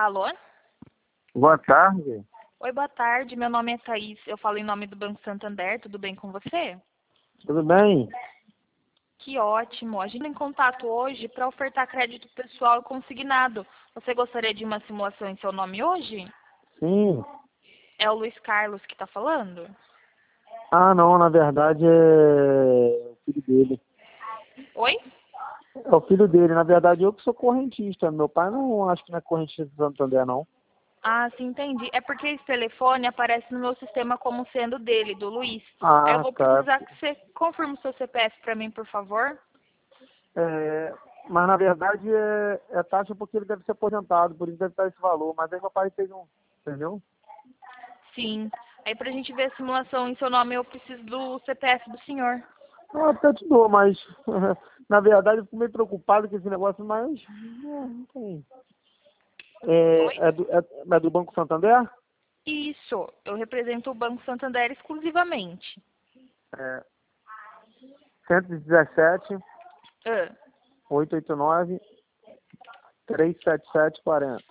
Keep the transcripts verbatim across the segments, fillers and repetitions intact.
Alô? Boa tarde. Oi, boa tarde. Meu nome é Thaís. Eu falo em nome do Banco Santander. Tudo bem com você? Tudo bem? Que ótimo. A gente está em contato hoje para ofertar crédito pessoal e consignado. Você gostaria de uma simulação em seu nome hoje? Sim. É o Luiz Carlos que está falando? Ah, não, na verdade é o filho dele. Oi? É o filho dele. Na verdade, eu que sou correntista. Meu pai não acho que não é correntista do Santander, não. Ah, sim, entendi. É porque esse telefone aparece no meu sistema como sendo dele, do Luiz. Aí eu Ah, vou tá. precisar que você confirme o seu C P F para mim, por favor. É, mas na verdade é, é taxa porque ele deve ser aposentado, por isso deve estar esse valor. Mas aí meu pai fez um, entendeu? Sim. Aí pra gente ver a simulação em seu nome, eu preciso do C P F do senhor. Ah, até te dou, mas na verdade eu fico meio preocupado com esse negócio, mas não, não tem. Oi? É, é, do, é, é do Banco Santander? Isso. Eu represento o Banco Santander exclusivamente. É, cento e dezessete, Ah, oitocentos e oitenta e nove, trezentos e setenta e sete, quarenta.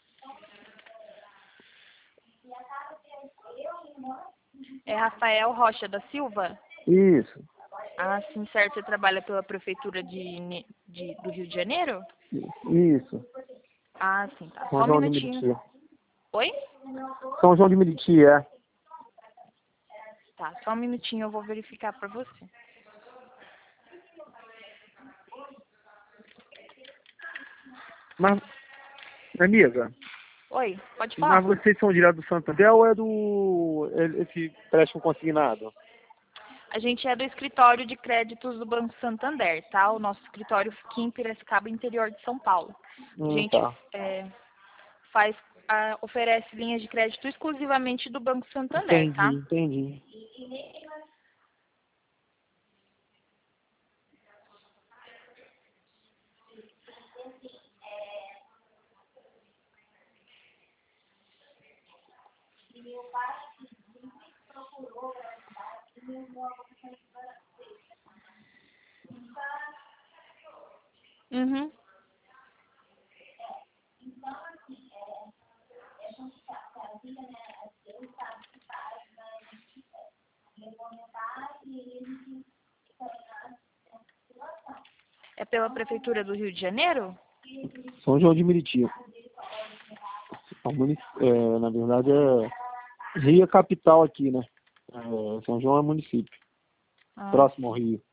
é Rafael Rocha da Silva? Isso, Ah, sim, certo. Você trabalha pela Prefeitura de, Ne- de- do Rio de Janeiro? isso. Ah, sim, tá. Só São um João de minutinho. Meriti. Oi? São João de Meriti, é. Tá, só um minutinho, eu vou verificar pra você. Mas, amiga, Oi, pode mas falar. vocês são direto do Santander ou é do é- esse empréstimo consignado? A gente é do escritório de créditos do Banco Santander, tá? O nosso escritório fica em Piracicaba, interior de São Paulo. A Hum, gente tá. é, faz, ah, oferece linhas de crédito exclusivamente do Banco Santander, Entendi, tá? entendi. Uhum. É pela Prefeitura do Rio de Janeiro? São João de Meriti. É um munic- é, na verdade é Rio é capital aqui, né? É, São João é município, Ah, próximo ao Rio.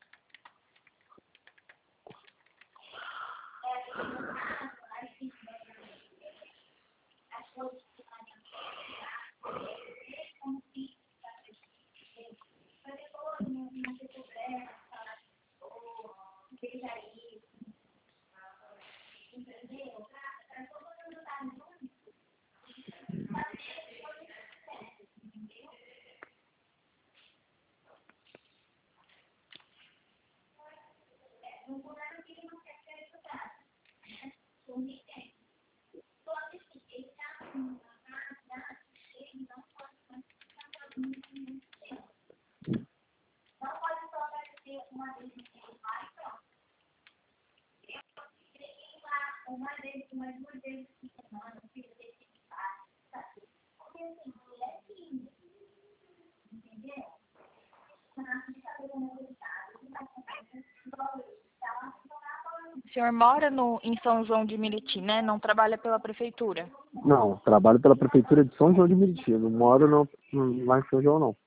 o senhor mora no, em São João de Meriti, né? Não trabalha pela Prefeitura. Não, trabalho pela prefeitura de São João de Meriti. Não moro não, não- lá em São João, não.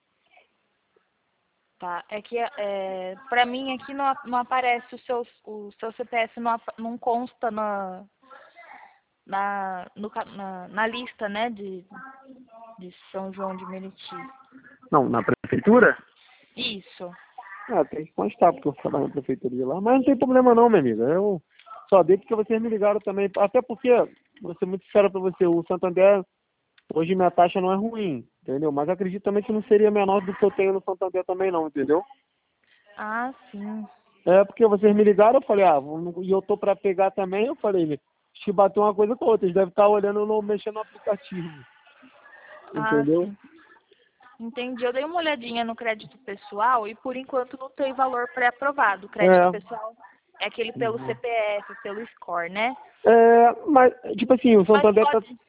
Tá, é que é, para mim aqui não, não aparece o seu, o seu C P F, não, apa- não consta na, na, no ca- na, na lista, né, de, de São João de Meriti. Não, na prefeitura? Isso. Ah, tem que constar, porque eu trabalho na prefeitura de lá. Mas não tem problema não, minha amiga. Eu só dei porque vocês me ligaram também. Até porque, vou ser muito sincero pra você, o Santander, hoje minha taxa não é ruim, entendeu? Mas acredito também que não seria menor do que eu tenho no Santander também não, entendeu? Ah, sim. É porque vocês me ligaram, eu falei, ah, vou- e eu tô pra pegar também, eu falei, acho que bateu uma coisa com a outra, eles devem estar olhando, no, mexendo no aplicativo, Ah, entendeu? sim. Entendi. Eu dei uma olhadinha no crédito pessoal e por enquanto não tem valor pré-aprovado. O crédito É. pessoal é aquele pelo C P F, pelo score, né? É, mas, tipo assim, o Mas Santander tá, pode.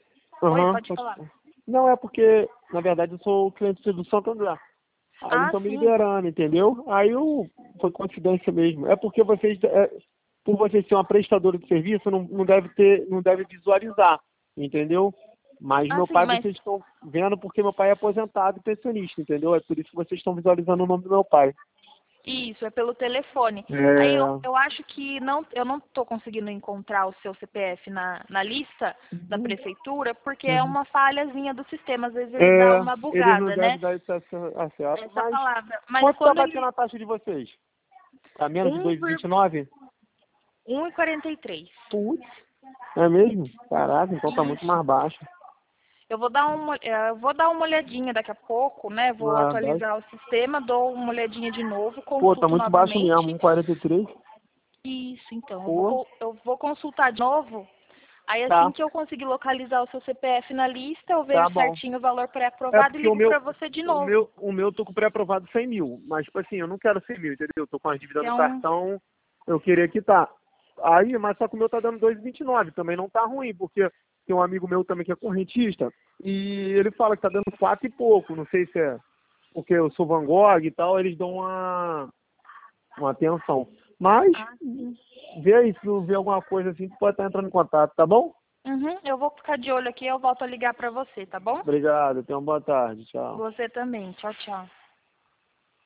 Oi, Aham, pode pode falar. falar. Não, é porque, na verdade, eu sou cliente do Santander. Aí eles Ah, estão me sim. liberando, entendeu? Aí eu, foi coincidência mesmo. É porque vocês, é, por vocês ser uma prestadora de serviço, não, não deve ter, não deve visualizar, entendeu? Mas Ah, meu sim, pai mas vocês estão vendo porque meu pai é aposentado e pensionista, entendeu? É por isso que vocês estão visualizando o nome do meu pai. isso, é pelo telefone. Aí eu, É. eu acho que não, eu não estou conseguindo encontrar o seu C P F na, na lista da Uhum. prefeitura, porque é Uhum. uma falhazinha do sistema, às vezes ele dá É, uma eles não bugada, né? devem dar esse ace- acesso, Essa mas palavra. Mas quanto está quando batendo ele. a taxa de vocês? Tá menos de um dois vírgula vinte e nove? um e quarenta e três. Putz, é mesmo? Caraca, então tá muito Isso. mais baixo. Eu vou dar uma, eh, eu vou dar uma olhadinha daqui a pouco, né? Vou Ah, baixo. atualizar o sistema, dou uma olhadinha de novo, Pô, tá consulto muito baixo mesmo, novamente. um quarenta e três. Isso, então. Eu vou, Pô, co- eu vou consultar de novo. Aí assim tá, que eu conseguir localizar o seu C P F na lista, eu tá vejo bom. certinho o valor É pré-aprovado e porque o ligo meu, para você de o novo. meu, o meu eu tô com pré-aprovado cem mil. Mas, tipo assim, eu não quero cem mil, entendeu? Eu tô com as dívidas Que no é um. cartão, eu queria quitar. Aí, mas só que o meu tá dando dois vírgula vinte e nove, também não tá ruim, porque tem um amigo meu também que é correntista, e ele fala que tá dando quatro e pouco, não sei se é porque eu sou Van Gogh e tal, eles dão uma, uma atenção. Mas, Ah, sim. vê aí, se não vê alguma coisa assim, tu pode estar entrando em contato, tá bom? Uhum, eu vou ficar de olho aqui, eu volto a ligar para você, tá bom? Obrigado, tenha uma boa tarde, tchau. Você também. Tchau, tchau.